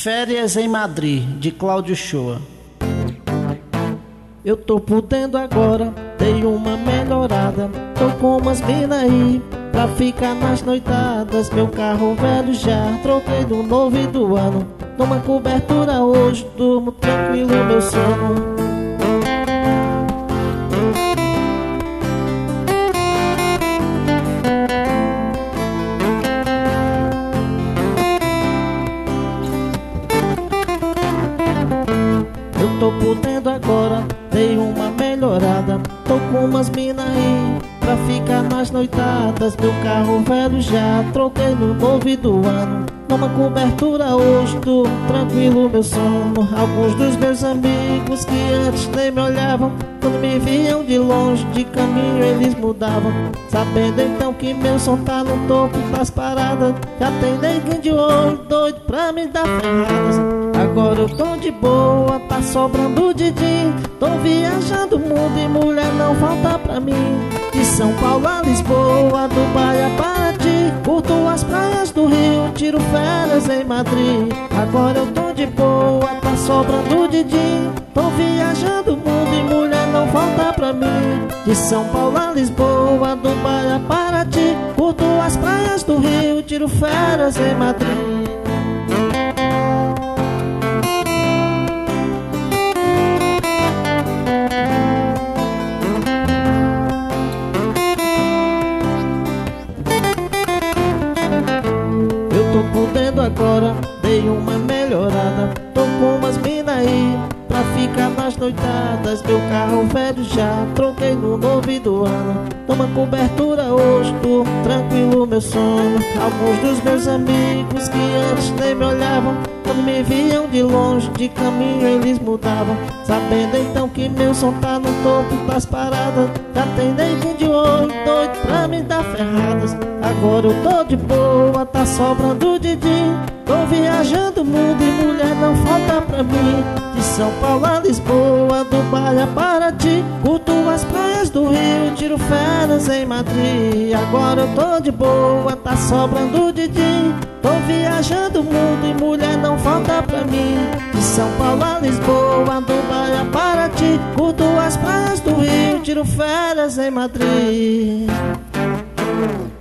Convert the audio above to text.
Férias em Madrid, de Cláudio Shoa. Eu tô podendo agora, dei uma melhorada. Tô com umas mina aí, pra ficar nas noitadas. Meu carro velho já troquei do novo e do ano. Numa cobertura hoje, durmo tranquilo meu sono. Eu tô podendo agora, dei uma melhorada. Tô com umas mina aí, pra ficar nas noitadas. Meu carro velho já troquei no novo e do ano. Numa cobertura hoje, durmo tranquilo meu sono. Alguns dos meus amigos que antes nem me olhavam, quando me viam de longe, de caminho eles mudavam. Sabendo então que meu som tá no topo das paradas, já tem neguinho de olho doido pra me dar ferradas. Agora eu tô de boa, tá sobrando din-din. Tô viajando o mundo e mulher não falta pra mim. De São Paulo a Lisboa, Dubai a Paraty, curto as praias do Rio, tiro férias em Madrid. Agora eu tô de boa, tá sobrando din-din. Tô viajando o mundo e mulher não falta pra mim. De São Paulo a Lisboa, Dubai a Paraty, curto as praias do Rio, tiro férias em Madrid. Tô podendo agora, dei uma melhorada. Tô com umas mina aí, pra ficar nas noitadas. Meu carro velho já troquei no novo e do ano. Toma cobertura hoje, durmo tranquilo meu sono. Alguns dos meus amigos que antes nem me olhavam, quando me viam de longe, de caminho eles mudavam. Sabendo então que meu som tá no topo das paradas, já tem neguinho de olho doido pra me dar ferradas. Agora eu tô de boa, tá sobrando din-din. Tô viajando o mundo e mulher não falta pra mim. De São Paulo a Lisboa, Dubai a Paraty, curto as praias do Rio, tiro férias em Madrid. Agora eu tô de boa, tá sobrando din-din. Tô viajando o mundo e mulher não falta pra mim. De São Paulo a Lisboa, Dubai a Paraty, curto as praias do Rio, tiro férias em Madrid.